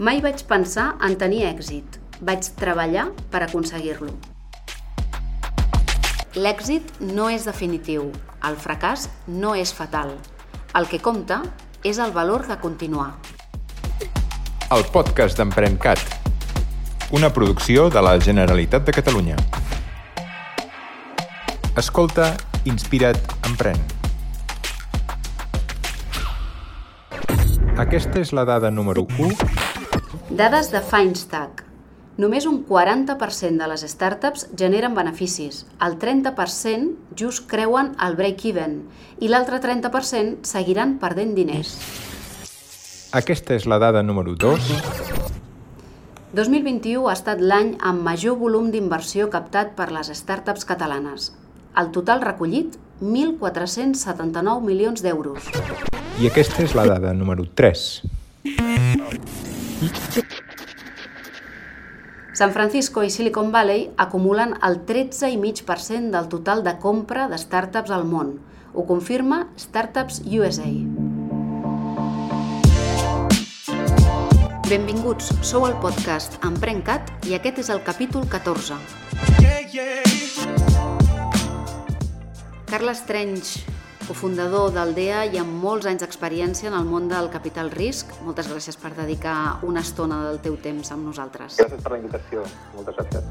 Mai vaig pensar en tenir èxit. Vaig treballar per aconseguir-lo. L'èxit no és definitiu. El fracàs no és fatal. El que compta és el valor de continuar. El podcast d'EmprenCat, una producció de la Generalitat de Catalunya. Escolta, inspira't, emprèn. Aquesta és la dada número 1. Dades de Feinstack. Només un 40% de les startups generen beneficis, el 30% just creuen el break-even i l'altre 30% seguiran perdent diners. Aquesta és la dada número 2. 2021 ha estat l'any amb major volum d'inversió captat per les startups catalanes. El total recollit, 1.479 milions d'euros. I aquesta és la dada número 3. San Francisco i Silicon Valley acumulen el 13,5% del total de compra de startups al món. Ho confirma Startups USA. Benvinguts, sou al podcast EmprenCat i aquest és el capítol 14. Carles Trench, cofundador d'Aldea i amb molts anys d'experiència en el món del capital risc. Moltes gràcies per dedicar una estona del teu temps amb nosaltres. Gràcies per la invitació. Moltes gràcies.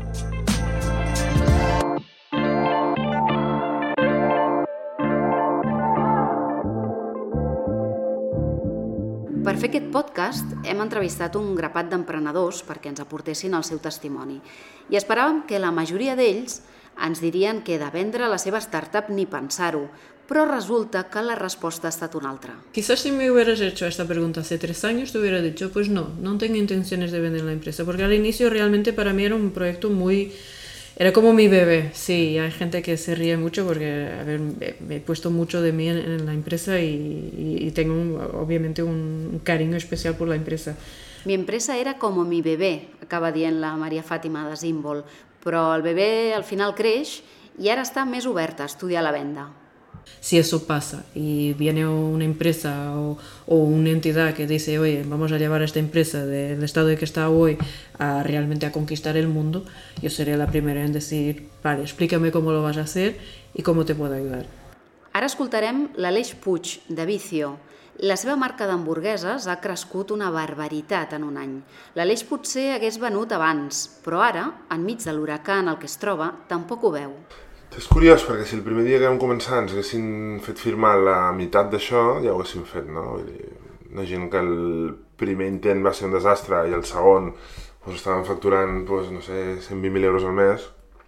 Per fer aquest podcast hem entrevistat un grapat d'emprenedors perquè ens aportessin el seu testimoni i esperàvem que la majoria d'ells ens dirien que de vendre la seva startup ni pensar-ho, pero resulta que la respuesta ha estat una altra. Quizás si me hubieras hecho esta pregunta hace 3 años, te hubiera dicho, pues no tengo intenciones de vender la empresa, porque al inicio realmente para mí era un proyecto era como mi bebé. Sí, hay gente que se ríe mucho porque, me he puesto mucho de mí en la empresa y tengo obviamente un cariño especial por la empresa. Mi empresa era como mi bebé, acaba dient la Maria Fàtima de Zimbol, però el bebé al final creix i ara està més oberta a estudiar la venda. Si eso pasa y viene una empresa o una entidad que dice, oye, vamos a llevar a esta empresa del estado en que está hoy a realmente a conquistar el mundo, yo seré la primera en decir, vale, explícame cómo lo vas a hacer y cómo te puedo ayudar. Ara escoltarem l'Aleix Puig, de Vicio. La seva marca d'hamburgueses ha crescut una barbaritat en un any. L'Aleix potser hagués venut abans, però ara, enmig de l'huracà en el que es troba, tampoc ho veu. És curiós, perquè si el primer dia que vam començar ens haguessin fet firmar la meitat d'això, ja ho haguéssim fet, no? Vull dir, una gent que el primer intent va ser un desastre i el segon estaven facturant, no sé, 120.000 euros al mes,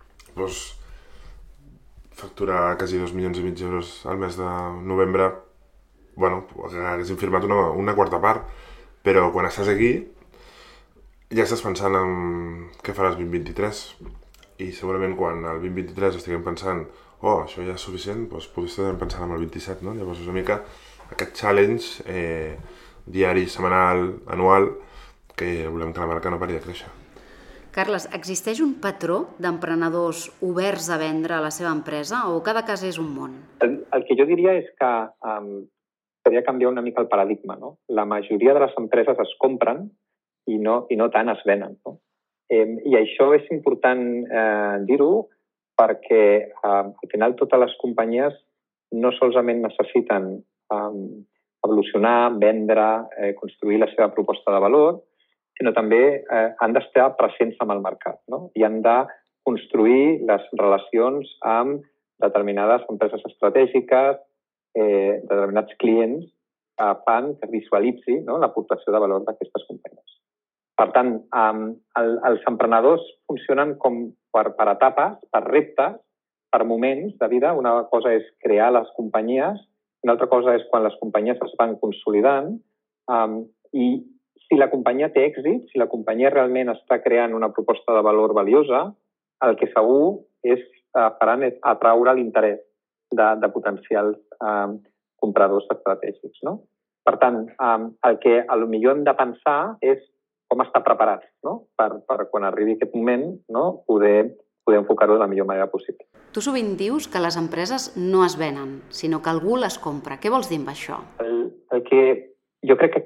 facturar quasi 2,5 milions d'euros al mes de novembre, haguéssim firmat una quarta part, però quan estàs aquí ja estàs pensant en què faràs 2023 i segurament quan el 2023 estiguem pensant això ja és suficient, potser estarem pensant en el 27, no? Llavors és una mica aquest challenge diari, setmanal, anual, que volem que la marca no pari de créixer. Carles, existeix un patró d'emprenedors oberts a vendre la seva empresa o cada cas és un món? El que jo diria és que seria canviar una mica el paradigma, no? La majoria de les empreses es compren i no tant es venen, no? I això és important dir-ho perquè al final totes les companyies no solament necessiten evolucionar, vendre, construir la seva proposta de valor, sinó també han d'estar presents amb el mercat, no? I han de construir les relacions amb determinades empreses estratègiques, determinats clients que fan que visualitzi, no, l'aportació de valor d'aquestes companyies. Per tant, els emprenedors funcionen com per etapes, per reptes, per moments de vida. Una cosa és crear les companyies, una altra cosa és quan les companyies es van consolidant i si la companyia té èxit, si la companyia realment està creant una proposta de valor valiosa, el que segur faran és atraure l'interès de potencials compradors estratègics, no? Per tant, el que potser hem de pensar és com estar preparats, no? Per quan arribi aquest moment, no? poder enfocar-ho de la millor manera possible. Tu sovint dius que les empreses no es venen, sinó que algú les compra. Què vols dir amb això? El que jo crec que cap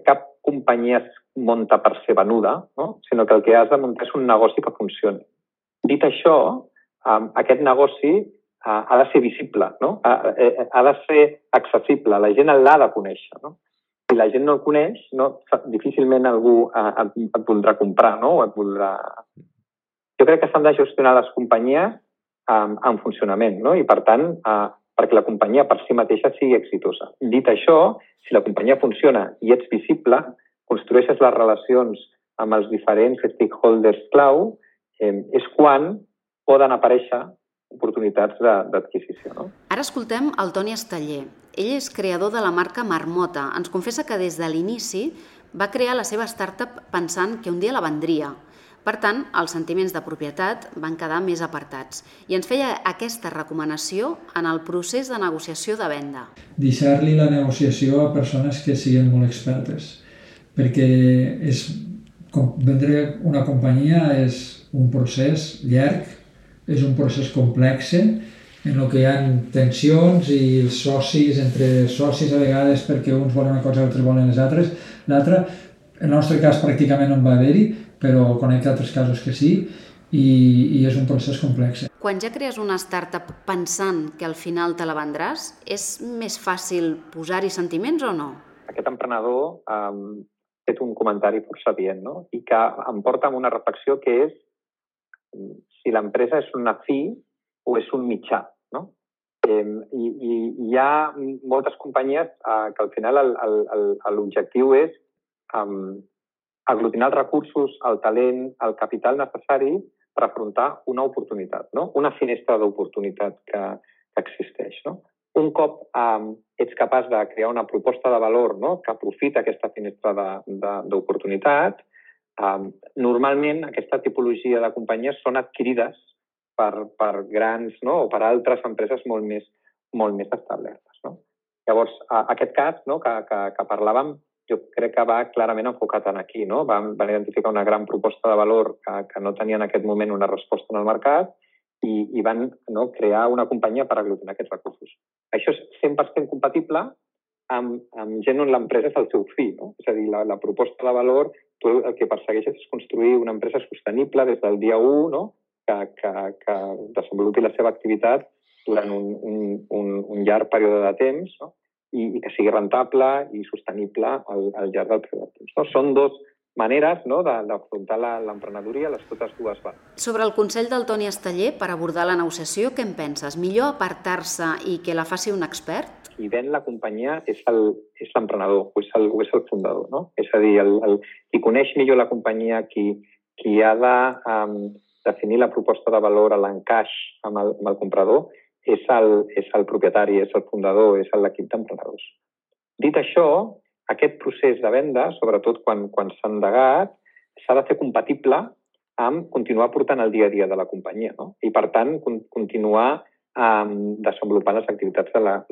companyia es munta per ser venuda, no? Sinó que el que has de muntar és un negoci que funcioni. Dit això, aquest negoci ha de ser visible, no? Ha de ser accessible, la gent l'ha de conèixer, no? Si la gent no el coneix, difícilment algú et voldrà comprar, no? O et voldrà... Jo crec que s'han de gestionar les companyies en funcionament, no? I per tant, perquè la companyia per si mateixa sigui exitosa. Dit això, si la companyia funciona i ets visible, construeixes les relacions amb els diferents stakeholders clau, és quan poden aparèixer oportunitats d'adquisició. No? Ara escoltem el Toni Esteller. Ell és creador de la marca Marmota. Ens confessa que des de l'inici va crear la seva startup pensant que un dia la vendria. Per tant, els sentiments de propietat van quedar més apartats i ens feia aquesta recomanació en el procés de negociació de venda. Deixar-li la negociació a persones que siguin molt expertes, perquè vendre una companyia és un procés llarg, és un procés complex, en el que hi ha tensions i els socis, entre socis a vegades perquè uns volen una cosa i altres volen l'altra. En el nostre cas pràcticament no en va haver-hi, però conec altres casos que sí, i és un procés complex. Quan ja crees una startup pensant que al final te la vendràs, és més fàcil posar-hi sentiments o no? Aquest emprenedor ha fet un comentari força adient, no? I que em porta a una reflexió que és si l'empresa és una fi o és un mitjà, no? I hi ha moltes companyies que al final l'objectiu és aglutinar els recursos, el talent, el capital necessari per afrontar una oportunitat, no? Una finestra d'oportunitat que existeix. No? Un cop ets capaç de crear una proposta de valor, no? Que aprofita aquesta finestra d'oportunitat, normalment aquesta tipologia de companyies són adquirides per grans, no? O per altres empreses molt més establertes. No? Llavors, aquest cas, no? que parlàvem, jo crec que va clarament enfocat aquí. No? Van identificar una gran proposta de valor que no tenia en aquest moment una resposta en el mercat i van crear una companyia per aglutinar aquests recursos. Això és 100% compatible amb gent on l'empresa és el seu fi. No? És a dir, la proposta de valor, tu el que persegueixes és construir una empresa sostenible des del dia 1, no? que desenvolupi la seva activitat durant un llarg període de temps, no? I que sigui rentable i sostenible al llarg del període de temps. No? Són dues maneres, no? d'afrontar l'emprenedoria, les totes dues van. Sobre el consell del Toni Esteller per abordar la negociació, què en penses? Millor apartar-se i que la faci un expert? Qui ven la companyia és l'emprenedor, o és el fundador. No? És a dir, qui coneix millor la companyia, qui ha de definir la proposta de valor, l'encaix amb el comprador, és el propietari, és el fundador, és l'equip d'emprenedors. Dit això, aquest procés de venda, sobretot quan s'ha endegat, s'ha de fer compatible amb continuar portant el dia a dia de la companyia, no? I, per tant, continuar desenvolupant les activitats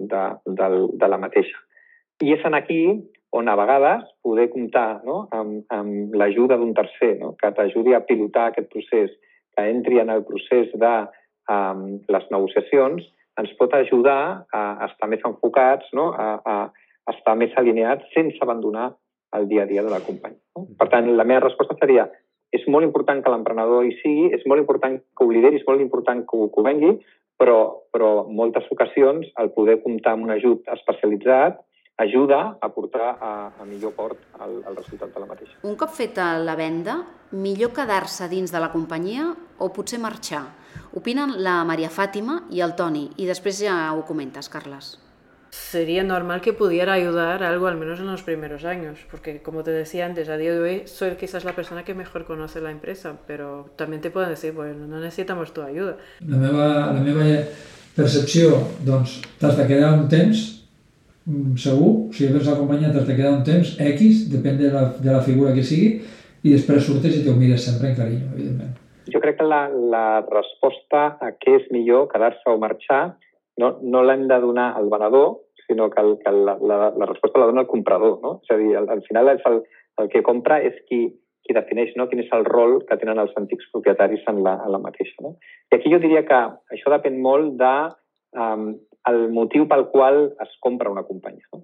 de la mateixa. I és aquí on a vegades poder comptar, no? amb l'ajuda d'un tercer, no? Que t'ajudi a pilotar aquest procés, que entri en el procés de les negociacions, ens pot ajudar a estar més enfocats, no? a estar més alineats sense abandonar el dia a dia de la companyia. No? Per tant, la meva resposta seria és molt important que l'emprenedor hi sigui, és molt important que ho lideri, és molt important que ho vengui, però en moltes ocasions el poder comptar amb un ajut especialitzat ajuda a portar a millor port el resultat de la mateixa. Un cop feta la venda, millor quedar-se dins de la companyia o potser marxar? Opinen la María Fátima y el Toni, y después ya lo comentas, Carles. Sería normal que pudiera ayudar algo, al menos en los primeros años, porque como te decía antes, a día de hoy soy quizás la persona que mejor conoce la empresa, pero también te pueden decir, bueno, no necesitamos tu ayuda. La meva percepció, doncs, t'has de quedar un temps, segur, si vens a la companyia t'has de quedar un temps, X, depèn de la figura que sigui, i després surtes i t'ho mires sempre en carinyo, evidentment. Jo crec que la resposta a què és millor quedar-se o marxar no l'hem de donar al venedor, sinó que la resposta la dona el comprador. No? És a dir, al final el que compra és qui defineix, no? Quin és el rol que tenen els antics propietaris en la mateixa. No? I aquí jo diria que això depèn molt del motiu pel qual es compra una companyia. No? Si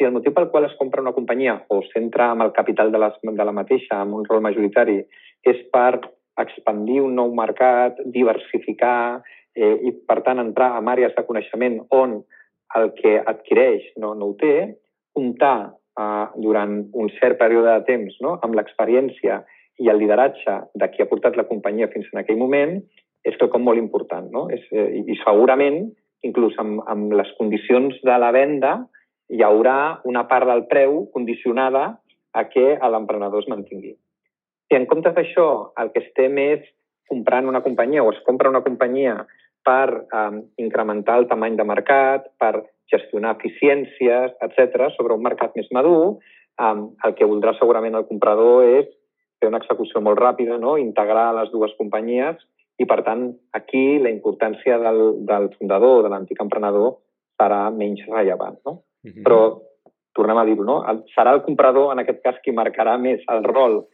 si el motiu pel qual es compra una companyia o s'entra amb el capital de la mateixa, amb un rol majoritari, és per expandir un nou mercat, diversificar i, per tant, entrar en àrees de coneixement on el que adquireix no ho té, comptar durant un cert període de temps amb l'experiència i el lideratge de qui ha portat la companyia fins en aquell moment, és quelcom molt important. I segurament, inclús amb les condicions de la venda, hi haurà una part del preu condicionada a que l'emprenedor es mantingui. Si en comptes d'això el que estem és comprant una companyia o es compra una companyia per incrementar el tamany de mercat, per gestionar eficiències, etc., sobre un mercat més madur, el que voldrà segurament el comprador és fer una execució molt ràpida, integrar les dues companyies i, per tant, aquí la importància del fundador o de l'antic emprenedor serà menys rellevant. Però, tornem a dir-ho, serà el comprador, en aquest cas, qui marcarà més el rol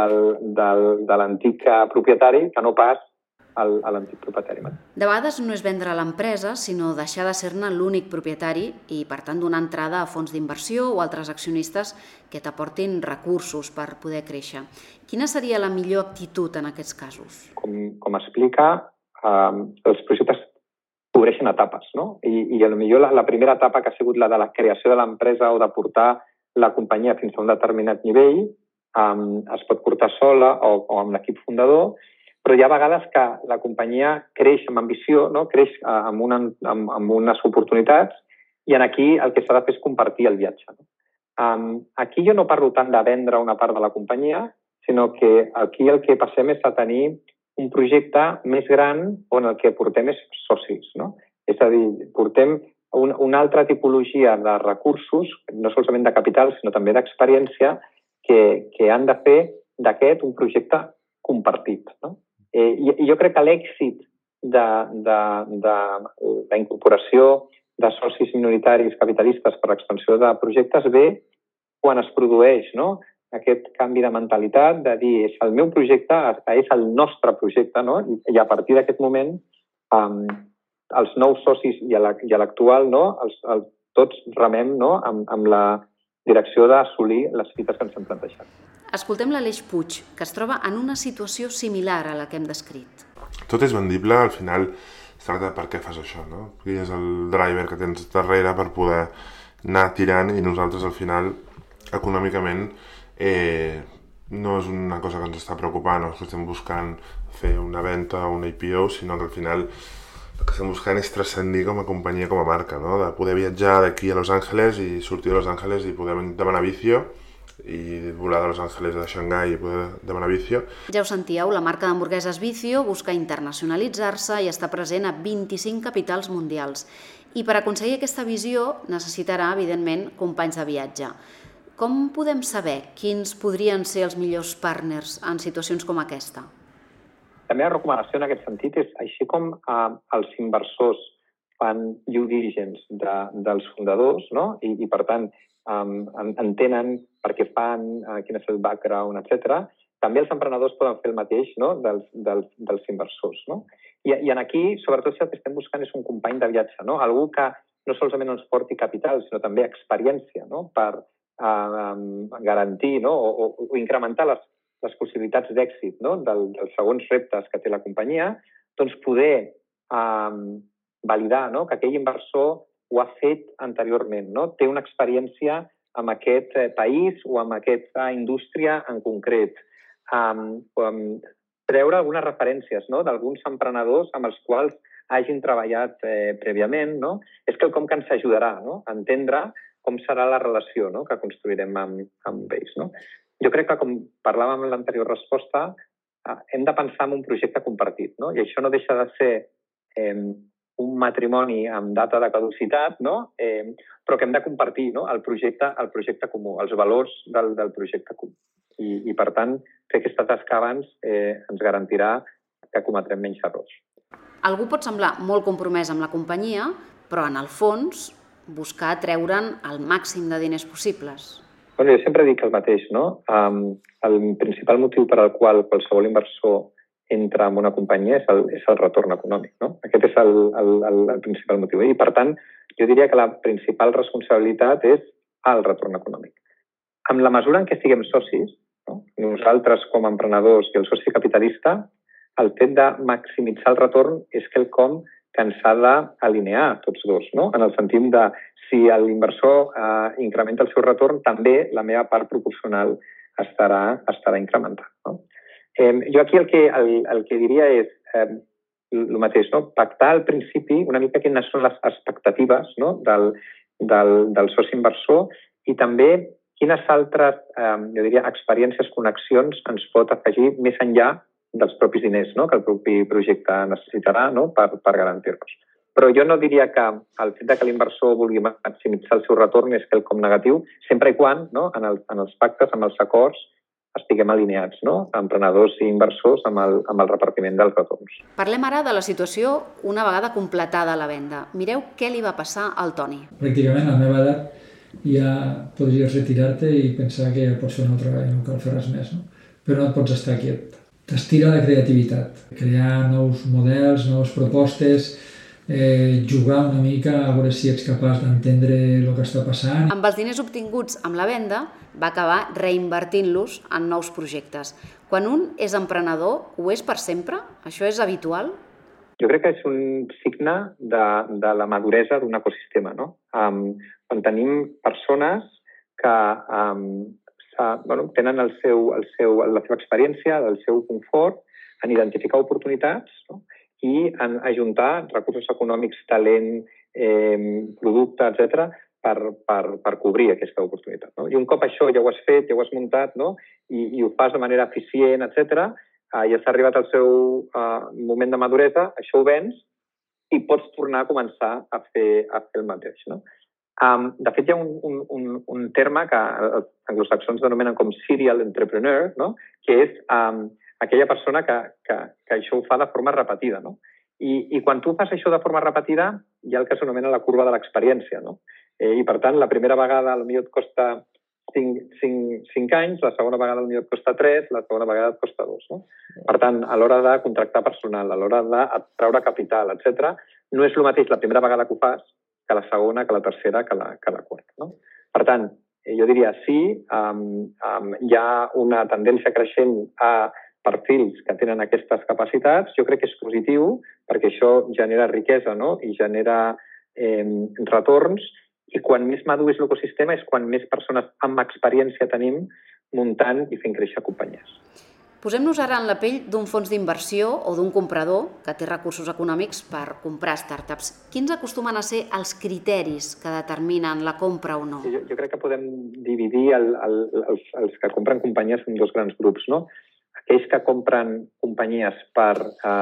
de l'antic propietari que no pas l'antic propietari. De vegades no és vendre l'empresa, sinó deixar de ser-ne l'únic propietari i, per tant, donar entrada a fons d'inversió o altres accionistes que t'aportin recursos per poder créixer. Quina seria la millor actitud en aquests casos? Com explica, els projectes cobreixen etapes, I potser la primera etapa, que ha sigut la de la creació de l'empresa o de portar la companyia fins a un determinat nivell, es pot portar sola o amb l'equip fundador, però hi ha vegades que la companyia creix amb ambició, creix amb unes oportunitats, i aquí el que s'ha de fer és compartir el viatge. Aquí jo no parlo tant de vendre una part de la companyia, sinó que aquí el que passem és a tenir un projecte més gran on el que portem és socis. És a dir, portem una altra tipologia de recursos, no solament de capital, sinó també d'experiència, que han de fer d'aquest un projecte compartit. I jo crec que l'èxit de la incorporació de socis minoritaris capitalistes per l'expansió de projectes ve quan es produeix aquest canvi de mentalitat de dir és el meu projecte, és el nostre projecte, i a partir d'aquest moment els nous socis i l'actual tots remem amb la direcció d'assolir les fites que ens hem plantejat. Escoltem l'Aleix Puig, que es troba en una situació similar a la que hem descrit. Tot és vendible, al final es tracta de per què fas això, Qui és el driver que tens darrere per poder anar tirant i nosaltres al final, econòmicament, no és una cosa que ens està preocupant, no és que estem buscant fer una venda o una IPO, sinó que al final el que estem buscant és transcendir com a companyia, com a marca, de poder viatjar d'aquí a Los Angeles i sortir de Los Angeles i poder demanar vicio i volar de Los Angeles a Xangai i poder demanar vicio. Ja ho sentíeu, la marca d'hamburgueses Vicio busca internacionalitzar-se i està present a 25 capitals mundials. I per aconseguir aquesta visió necessitarà, evidentment, companys de viatge. Com podem saber quins podrien ser els millors partners en situacions com aquesta? La meva recomanació en aquest sentit és, així com els inversors fan due diligence dels fundadors, i per tant entenen per què fan, quin és el background, etc., també els emprenedors poden fer el mateix dels inversors. I aquí, sobretot, si el que estem buscant és un company de viatge, algú que no solament ens porti capital, sinó també experiència per garantir o incrementar les possibilitats d'èxit dels segons reptes que té la companyia, doncs poder validar que aquell inversor ho ha fet anteriorment, té una experiència en aquest país o en aquesta indústria en concret. Treure algunes referències d'alguns emprenedors amb els quals hagin treballat prèviament és quelcom que ens ajudarà a entendre com serà la relació que construirem amb ells. Jo crec que, com parlàvem en l'anterior resposta, hem de pensar en un projecte compartit, i això no deixa de ser un matrimoni amb data de caducitat, però que hem de compartir el projecte comú, els valors del projecte comú. I per tant, fer aquesta tasca abans ens garantirà que cometrem menys errors. Algú pot semblar molt compromès amb la companyia, però en el fons buscar treure'n el màxim de diners possibles. Jo sempre dic el mateix, El principal motiu per al qual qualsevol inversor entra en una companyia és el retorn econòmic. Aquest és el principal motiu. I, per tant, jo diria que la principal responsabilitat és al retorn econòmic. Amb la mesura en què siguem socis, no? Nosaltres com a emprenedors i el soci capitalista, el fet de maximitzar el retorn és quelcom que ens ha d'alinear tots dos, no? En el sentit de si l'inversor incrementa el seu retorn, també la meva part proporcional estarà incrementant. No? Jo aquí el que diria és el mateix, no? Pactar al principi una mica quines són les expectatives, no? del soci inversor i també quines altres, jo diria, experiències, connexions ens pot afegir més enllà dels propis diners, no? Que el propi projecte necessitarà, no? per garantir-los. Però jo no diria que el fet que l'inversor vulgui maximitzar el seu retorn és quelcom negatiu, sempre i quan, no? en els pactes, amb els acords, estiguem alineats, no? Emprenedors i inversors amb el repartiment dels retorns. Parlem ara de la situació una vegada completada la venda. Mireu què li va passar al Toni. Pràcticament a la meva edat ja podries retirar-te i pensar que ja pots fer una altra vegada i no cal fer res més, no? Però no et pots estar quiet. T'estira la creativitat, crear nous models, noves propostes, jugar una mica a veure si ets capaç d'entendre el que està passant. Amb els diners obtinguts amb la venda, va acabar reinvertint-los en nous projectes. Quan un és emprenedor, ho és per sempre? Això és habitual? Jo crec que és un signe de la maduresa d'un ecosistema, no? Quan tenim persones que tenen la seva experiència, el seu confort en identificar oportunitats, no? I en ajuntar recursos econòmics, talent, producte, etc., per cobrir aquesta oportunitat. No? I un cop això ja ho has fet, ja ho has muntat, no? I ho fas de manera eficient, etc., ja s'ha arribat al seu moment de maduresa, això ho vens i pots tornar a començar a fer el mateix. No? De fet, hi ha un terme que els anglosaxons denominen com serial entrepreneur, no? Que és aquella persona que això ho fa de forma repetida. No? I quan tu fas això de forma repetida, hi ha el que s'anomena la curva de l'experiència. No? I, per tant, la primera vegada potser et costa 5 anys, la segona vegada potser et costa 3, la segona vegada et costa 2. No? Per tant, a l'hora de contractar personal, a l'hora de treure capital, etc., no és el mateix la primera vegada que ho fas que la segona, que la tercera, que la quarta. No? Per tant, jo diria sí, hi ha una tendència creixent a perfils que tenen aquestes capacitats. Jo crec que és positiu perquè això genera riquesa, no? I genera retorns, i quan més madur és l'ecosistema és quan més persones amb experiència tenim muntant i fent créixer companyies. Posem-nos ara en la pell d'un fons d'inversió o d'un comprador que té recursos econòmics per comprar startups. Quins acostumen a ser els criteris que determinen la compra o no? Jo crec que podem dividir els que compren companyies en dos grans grups, no? Aquells que compren companyies per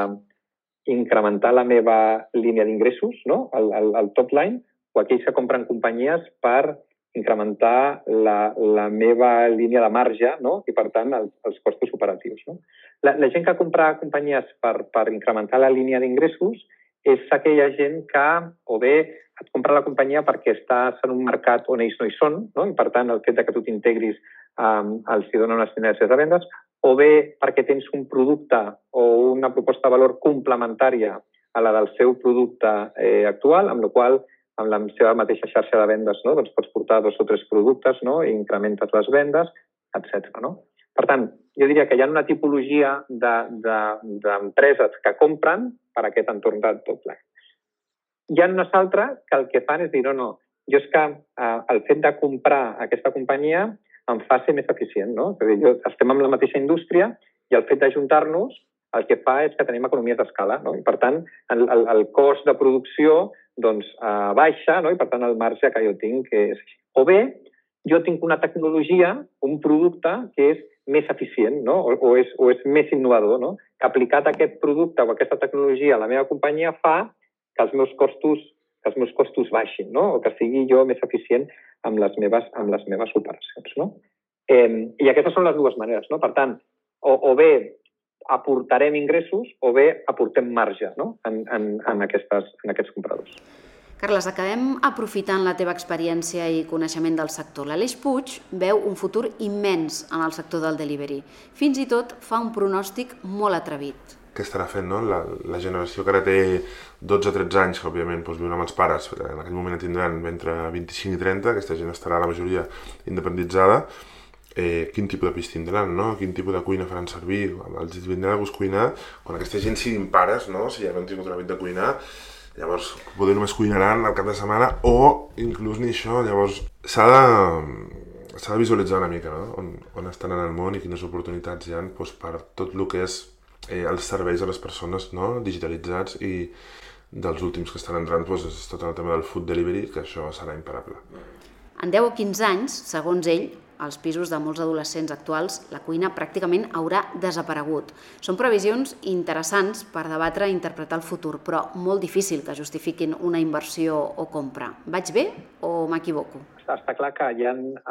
incrementar la meva línia d'ingressos, no? El top line, o aquells que compren companyies per incrementar la meva línia de marge, no? I, per tant, els costos operatius. No? La gent que compra companyies per incrementar la línia d'ingressos és aquella gent que o bé et compra la companyia perquè estàs en un mercat on ells no hi són, no? I, per tant, el fet que tu t'integris els dona unes sinergies de vendes, o bé perquè tens un producte o una proposta de valor complementària a la del seu producte actual, amb la qual amb la seva mateixa xarxa de vendes, no? Doncs pots portar 2 o 3 productes, no? I incrementes les vendes, etc. No? Per tant, jo diria que hi ha una tipologia d'empreses que compren per aquest entorn de top line. Hi ha unes altres que el que fan és dir, no, jo és que el fet de comprar aquesta companyia em fa ser més eficient. No? És a dir, estem en la mateixa indústria i el fet d'ajuntar-nos el que fa és que tenim economies d'escala, no? I, per tant, el cost de producció baixa, no? I, per tant, el marge que jo tinc és així. O bé, jo tinc una tecnologia, un producte que és més eficient, no? o és més innovador, no? Que aplicat aquest producte o aquesta tecnologia a la meva companyia fa que els meus costos baixin, no? O que sigui jo més eficient amb les meves operacions. No? I aquestes són les dues maneres. No? Per tant, o bé aportarem ingressos o bé aportem marge, no? en aquests compradors. Carles, acabem aprofitant la teva experiència i coneixement del sector. L'Aleix Puig veu un futur immens en el sector del delivery. Fins i tot fa un pronòstic molt atrevit. Què estarà fent, no? La generació que ara té 12-13 anys, que òbviament viuen amb els pares, en aquell moment tindran entre 25 i 30, aquesta gent estarà la majoria independitzada. Quin tipus de pis tindran, no? Quin tipus de cuina faran servir? Els vindrà de gust cuinar. Quan aquesta gent siguin pares, no? Si ja no han tingut un hàbit de cuinar, llavors poder només cuinaran al cap de setmana o inclús ni això. Llavors s'ha de visualitzar una mica, no? On estan en el món i quines oportunitats hi ha per tot el que és els serveis a les persones, no? Digitalitzats, i dels últims que estan entrant és tot el tema del food delivery, que això serà imparable. En 10 o 15 anys, segons ell, als pisos de molts adolescents actuals, la cuina pràcticament haurà desaparegut. Són previsions interessants per debatre i interpretar el futur, però molt difícil que justifiquin una inversió o compra. Vaig bé o m'equivoco? Està clar que hi ha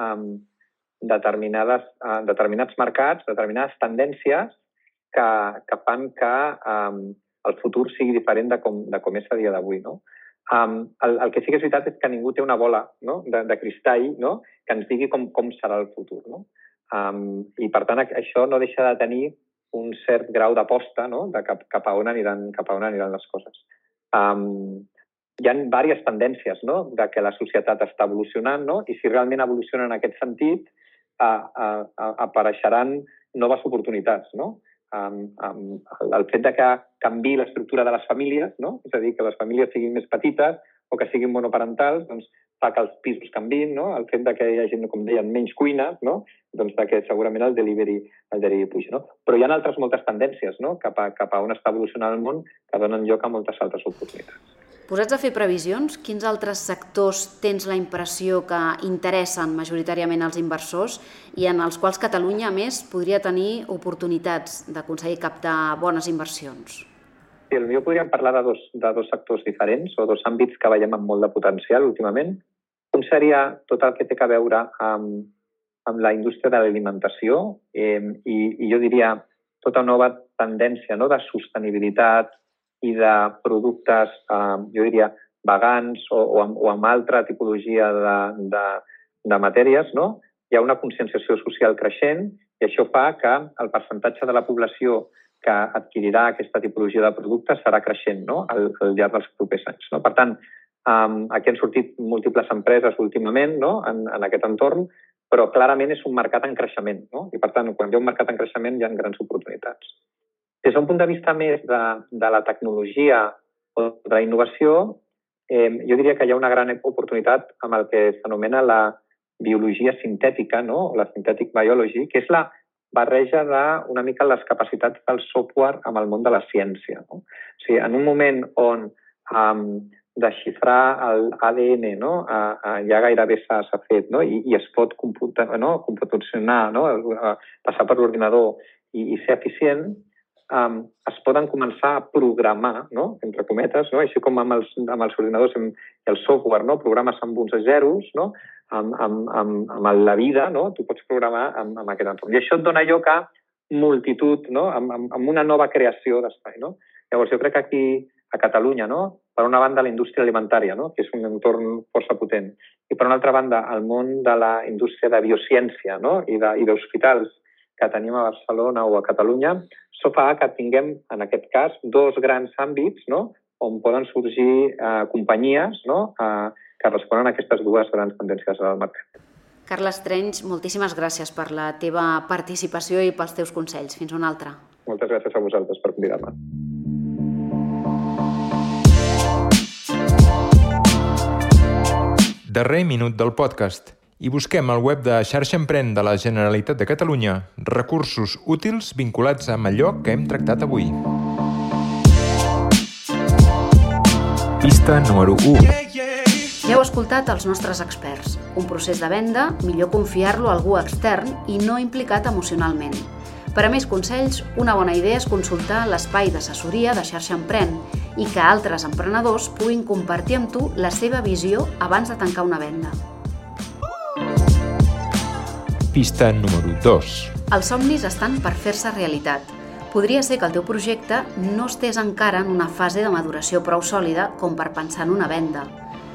determinats mercats, determinades tendències que fan que el futur sigui diferent de com és a dia d'avui, no? El que sí que és veritat és que ningú té una bola, no? de cristall, no? Que ens digui com serà el futur. No? I per tant això no deixa de tenir un cert grau d'aposta, no? De cap a on aniran les coses. Hi ha diverses tendències, no? De que la societat està evolucionant, no? I si realment evoluciona en aquest sentit, apareixeran noves oportunitats, no? El fet de que canvi l'estructura de les famílies, no? És a dir, que les famílies siguin més petites o que siguin monoparentals, doncs fa que els pisos canviïn, no? El fet de que hi hagi, com deien, menys cuines, no? Doncs que segurament el delivery puja, no? Però hi ha altres moltes tendències, no? Cap a on està evolucionant el món, que donen lloc a moltes altres oportunitats. Posats a fer previsions, quins altres sectors tens la impressió que interessen majoritàriament als inversors i en els quals Catalunya, a més, podria tenir oportunitats d'aconseguir captar bones inversions? Sí, potser podríem parlar de dos sectors diferents o dos àmbits que veiem amb molt de potencial últimament. Un seria tot el que té a veure amb la indústria de l'alimentació i jo diria tota nova tendència, no? De sostenibilitat i de productes, jo diria, vegans o amb altra tipologia de matèries, no? Hi ha una conscienciació social creixent i això fa que el percentatge de la població que adquirirà aquesta tipologia de productes serà creixent, no? Al llarg dels propers anys. No? Per tant, aquí han sortit múltiples empreses últimament, no? En aquest entorn, però clarament és un mercat en creixement. No? I per tant, quan hi ha un mercat en creixement hi ha grans oportunitats. Des d'un punt de vista més de la tecnologia o de la innovació, jo diria que hi ha una gran oportunitat amb el que s'anomena la biologia sintètica, no? La synthetic biology, que és la barreja d'una mica les capacitats del software amb el món de la ciència. No? O sigui, en un moment on desxifrar l'ADN, no? Ja gairebé s'ha fet, no? I es pot computacionar, no? Passar per l'ordinador i ser eficient, es poden començar a programar, no? Entre cometes, no? Així com amb els ordinadors i el software, no? Programes amb uns zeros, no? Amb la vida, no? Tu pots programar amb aquest entorn. I això et dona lloc a multitud, no? Amb una nova creació d'espai, no? Llavors, jo crec que aquí a Catalunya, no? Per una banda, la indústria alimentària, no? Que és un entorn força potent. I per una altra banda, el món de la indústria de biociència, no? I d'hospitals que tenim a Barcelona o a Catalunya, això fa que tinguem, en aquest cas, dos grans àmbits, no? On poden sorgir companyies, no? Que responen a aquestes dues grans tendències del mercat. Carles Trench, moltíssimes gràcies per la teva participació i pels teus consells. Fins una altra. Moltes gràcies a vosaltres per convidar-me. Darrer minut del podcast. I busquem al web de Xarxa Emprèn de la Generalitat de Catalunya recursos útils vinculats amb allò que hem tractat avui. Pista número 1. Ja heu escoltat els nostres experts. Un procés de venda, millor confiar-lo a algú extern i no implicat emocionalment. Per a més consells, una bona idea és consultar l'espai d'assessoria de Xarxa Emprèn i que altres emprenedors puguin compartir amb tu la seva visió abans de tancar una venda. Pista número 2. Els somnis estan per fer-se realitat. Podria ser que el teu projecte no estés encara en una fase de maduració prou sòlida com per pensar en una venda.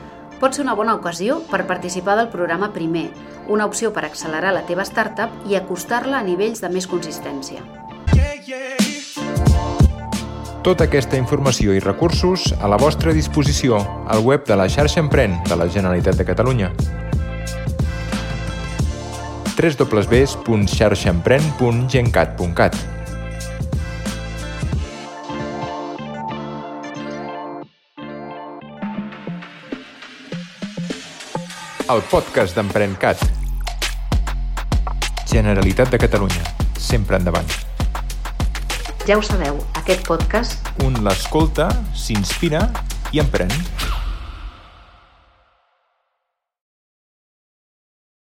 pot ser una bona ocasió per participar del programa Primer, una opció per accelerar la teva startup i acostar-la a nivells de més consistència. Tota aquesta informació i recursos a la vostra disposició al web de la Xarxa Emprèn de la Generalitat de Catalunya. www.xarxaemprèn.gencat.cat. El podcast d'EmprènCat. Generalitat de Catalunya. Sempre endavant. Ja ho sabeu, aquest podcast... Un l'escolta, s'inspira i emprèn.